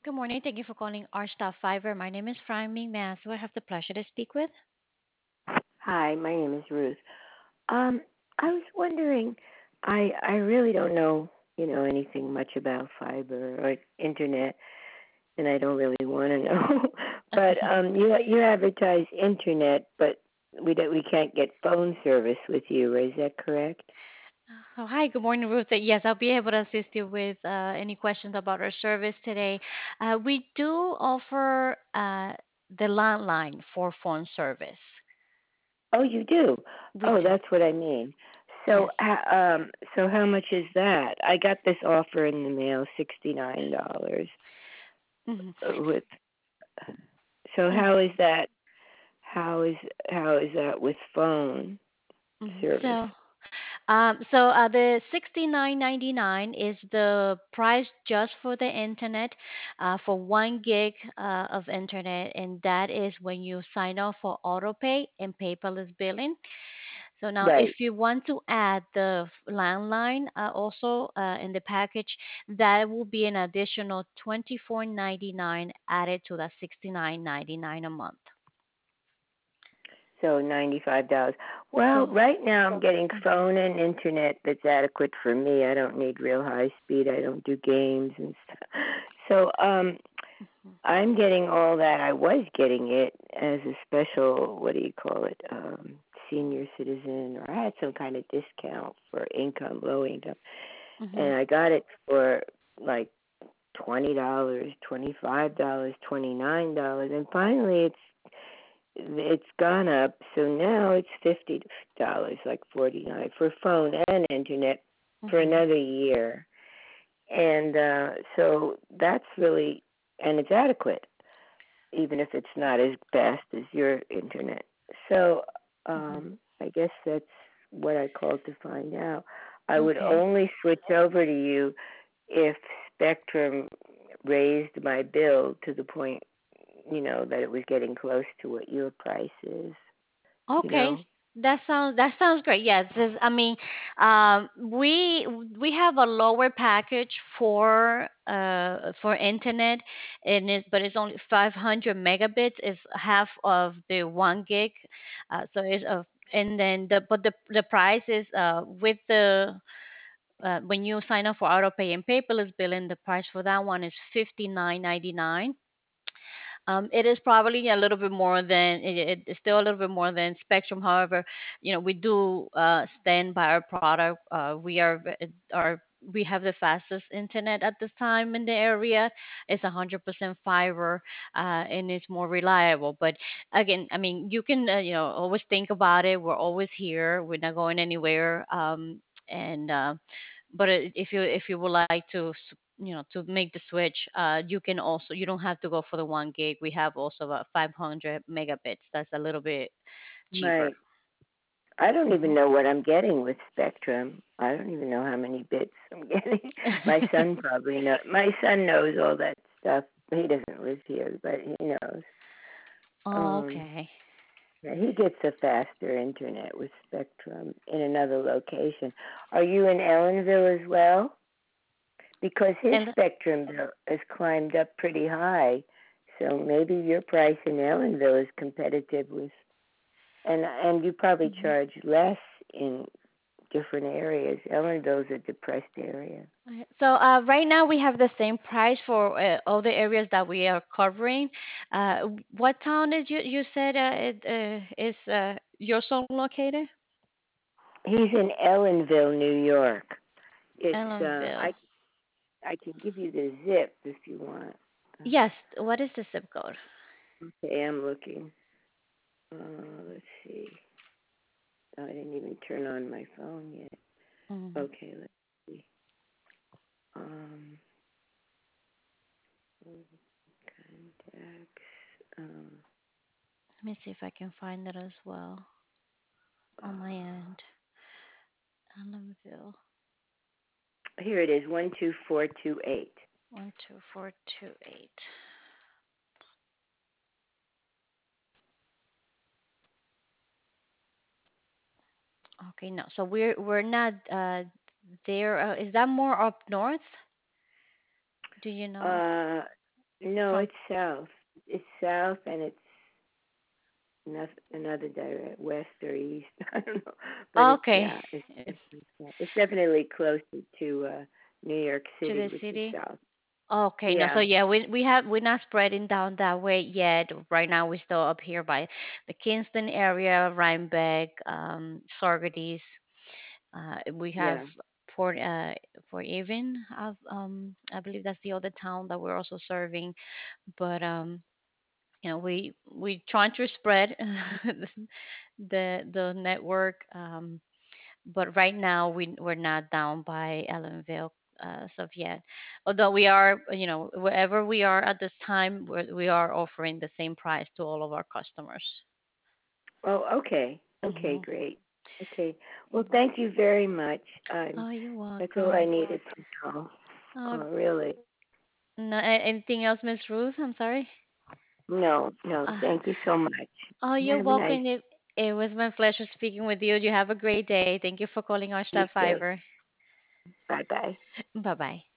Good morning. Thank you for calling our staff fiber. My name is Fran Ming Mas. Who I have the pleasure to speak with. Hi, my name is Ruth. Um, I was wondering, I really don't know, anything much about fiber or internet, and I don't really want to know. But you advertise internet, but we can't get phone service with you. Is that correct? Oh, hi. Good morning, Ruth. Yes, I'll be able to assist you with any questions about our service today. We do offer the landline for phone service. Oh, you do. We Oh, do. that's what I mean. So, Yes. so how much is that? I got this offer in the mail, $69. Hmm. With so how is that? How is how is that with phone Hmm. service? The 69.99 is the price just for the internet, for 1 gig of internet, and that is when you sign up for autopay and paperless billing. So now, if Right. you want to add the landline also in the package, that will be an additional 24.99 added to the 69.99 a month. So $95. Well, So. right now I'm getting Mhm. phone and internet that's adequate for me. I don't need real high speed. I don't do games and stuff. So I'm getting all that. I was getting it as a special, what do you call it? Senior citizen, or I had some kind of discount for income, low income. Mhm. And I got it for like $20, $25, $29, and finally it's gone up. So now it's $50, like 49 for phone and internet for Mhm. another year. And so that's really, and it's adequate, even if it's not as fast as your internet. So Mhm. I guess that's what I called to find out. I would Okay. only switch over to you if Spectrum raised my bill to the point, that it was getting close to what your price is, you Okay, know. that sounds great. Yes, I mean, we have a lower package for internet, and it's only 500 megabits. It's half of the 1 gig, so it's and then the price is with the when you sign up for autopay and paperless billing, the price for that one is 59.99. It is probably a little bit more than it's still a little bit more than Spectrum. However, we do stand by our product. We have the fastest internet at this time in the area. It's 100% fiber, and it's more reliable. But again, I mean, you can always think about it. We're always here. We're not going anywhere. And but if you would like to to make the switch, you don't have to go for the 1 gig. We have also about 500 megabits. That's a little bit cheaper. Right. I don't even Hmm. know what I'm getting with Spectrum. I don't even know how many bits I'm getting. My son probably knows. My son knows all that stuff. He doesn't live here, but he knows. Oh, Um, okay. yeah, he gets a faster internet with Spectrum in another location. Are you in Ellenville as well? Because his And Spectrum bill has climbed up pretty high, so maybe your price in Ellenville is competitive with, and you probably mhm. charge less in different areas. Ellenville's a depressed area. Okay. So right now we have the same price for all the areas that we are covering. What town is you said is your son located? He's in Ellenville, New York. It's Ellenville. I can give you the zip if you want. Yes. What is the zip code? Okay, I'm looking. Let's see. Oh, I didn't even turn on my phone yet. Mm. Okay, let's see. Um, contacts. Let me see if I can find it as well on my Uh, end. Allenville, Here it is. 12428. 12428. Okay, no. So we're not there. Is that more up north? Do you know? No, from. it's south. It's south, and it's another direct, west or east. I don't know, but it's Okay, yeah, it's it's definitely it's definitely closer to New York to City, the which is city. south. Okay, no, so Yeah, yeah, we're not spreading down that way yet. Right now, we're still up here by the Kingston area, Rhinebeck, Saugerties. We have yeah. Port Port Even. I believe that's the other town that we're also serving. But we trying to spread the network. But right now we're not down by Ellenville as of yet. Although we are, wherever we are at this time, we are offering the same price to all of our customers. Oh, okay. Okay, Hmm. great. Okay. Well, thank you very much. Oh, you're That's all I welcome. needed to know. Uh, Really. no, anything else, Miss Ruth? I'm sorry. No, no. Uh, Thank you so much. oh, you're Have a nice. welcome. It was my pleasure speaking with you. You have a great day. Thank you for calling You Oshta too. Fiber. Bye bye. Bye bye.